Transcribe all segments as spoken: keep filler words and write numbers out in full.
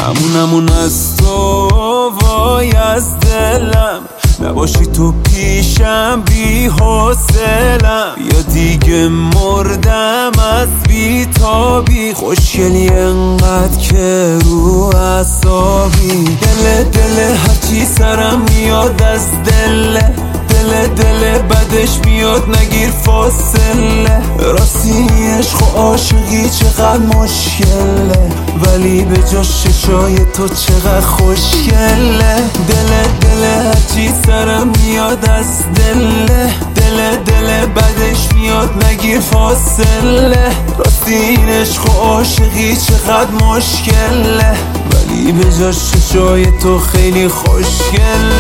همونمون از تو وای از دلم، نباشی تو پیشم بی حوصلم، یا دیگه مردم از بی تابی. خوشگلی انقدر که رو اعصابی، دل دل هرچی سرم میاد از دله، دل دل بدش میاد نگیر فاصله. راستی عشق و عاشقی چقدر مشکله، ولی به جاش چشای تو چقدر خوشگله. دل دل هرچی سرم میاد از دله، دل دل بدش میاد نگیر فاصله. راستی این عشق و عاشقی چقدر مشکله، ولی به جاش چشای تو خیلی خوشگله.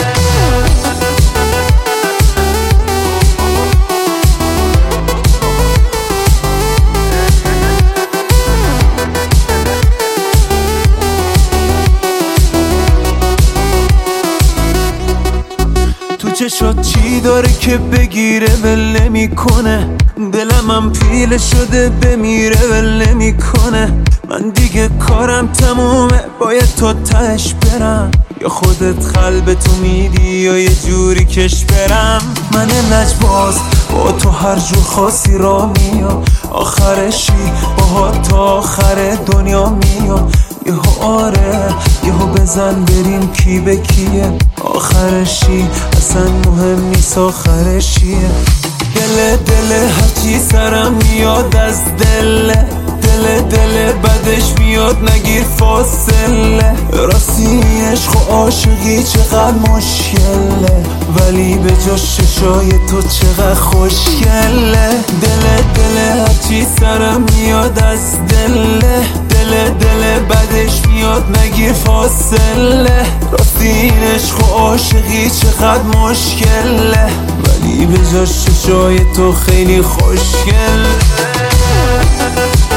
چشات چی داره که بگیره ول نمیکنه، دلم هم پیله شده بمیره ول نمیکنه. من دیگه کارم تمومه، باید تو تهش برم، یا خودت قلب تو میدی یا یه جوری کش برم. من لجباز با تو هر جور خاصی را میام، آخرشی با تا آخر دنیا میام. یهو آره یهو بزن بریم کی به کیه، آخرشی اصلا مهم نیست آخرشیه. دل دل هرچی سرم میاد از دله، دل دل بدش میاد نگیر فاصله. راستی عشق و عاشقی چقدر مشکله، ولی به جاش چشای تو چقدر خوشگله. دل دل هرچی سرم میاد از دله، دل دل بدش میاد نگیر فاصله. راستی این عشق و عاشقی چقدر مشکله، ولی به جاش چشای تو خیلی خوشگله.